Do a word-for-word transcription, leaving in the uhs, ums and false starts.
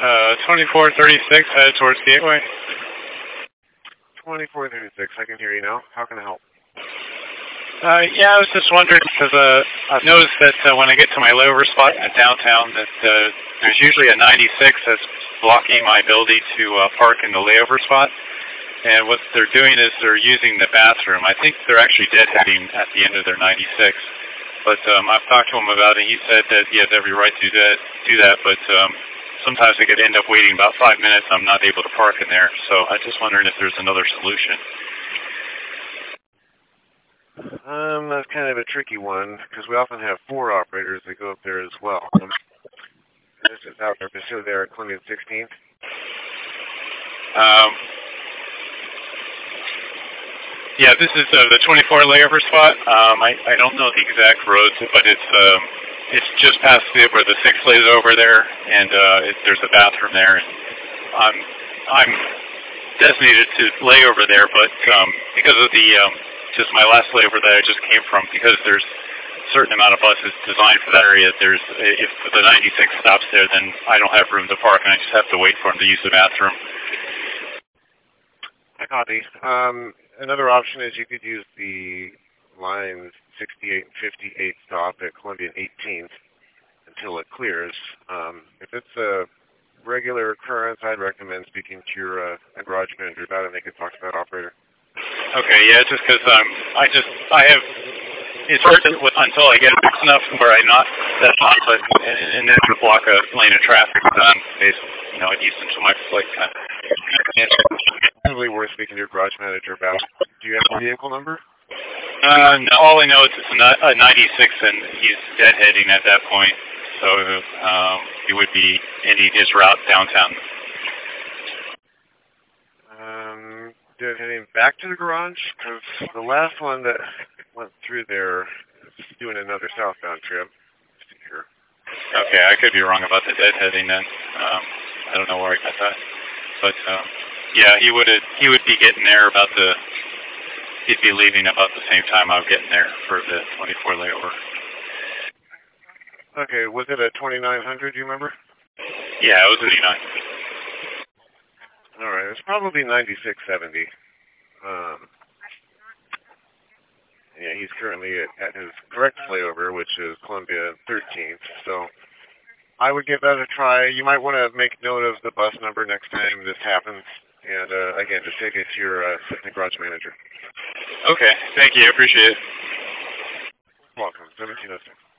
Uh, twenty-four thirty-six, headed towards Gateway. twenty-four thirty-six, I can hear you now. How can I help? Uh, yeah, I was just wondering, because uh, I've noticed that uh, when I get to my layover spot in downtown, that uh, there's usually a ninety-six that's blocking my ability to uh, park in the layover spot. And what they're doing is they're using the bathroom. I think they're actually deadheading at the end of their ninety-six. But um, I've talked to him about it. He said that he has every right to do that, do that but um, sometimes I could end up waiting about five minutes. I'm not able to park in there. So I'm just wondering if there's another solution. Um, that's kind of a tricky one, because we often have four operators that go up there as well. Um, this is out there, facility there at Columbia sixteenth. Um, yeah, this is uh, the twenty-four layover spot. Um, I, I don't know the exact roads, but it's um, it's just past the, where the six lays over there, and uh, it, there's a bathroom there. And I'm I'm designated to lay over there, but um, because of the um, just my last layover that I just came from, because there's a certain amount of buses designed for that area, there's if the ninety-six stops there, then I don't have room to park, and I just have to wait for him to use the bathroom. I copy. Um, another option is you could use the lines sixty-eight and fifty-eight stop at Columbia eighteenth until it clears. Um, if it's a regular occurrence, I'd recommend speaking to your uh, garage manager about it, and they could talk to that operator. Okay, yeah, just because um, I just, I have, it's hard to, until I get fixed enough where I not, that not, but, and then to block a lane of traffic, um, basically, you know, I use them to my, like, kind of, probably worth speaking to your garage manager about. Do you have a vehicle number? Uh, no, all I know is it's a ninety-six, and he's deadheading at that point, so um, he would be ending his route downtown. Um, deadheading back to the garage? Because the last one that went through there is doing another southbound trip. Here. Okay, I could be wrong about the deadheading then. Um, I don't know where I got that. But, um, yeah, he would he would be getting there about the, he'd be leaving about the same time I was getting there for the twenty-four layover. Okay, was it a twenty-nine hundred, do you remember? Yeah, it was a ninety-nine. All right, it's probably ninety-six seventy. Um, yeah, he's currently at, at his correct layover, which is Columbia thirteenth, so I would give that a try. You might want to make note of the bus number next time this happens. And, uh, again, just take it to your uh, garage manager. Okay. Thank you. I appreciate it. Welcome. seventeen oh six.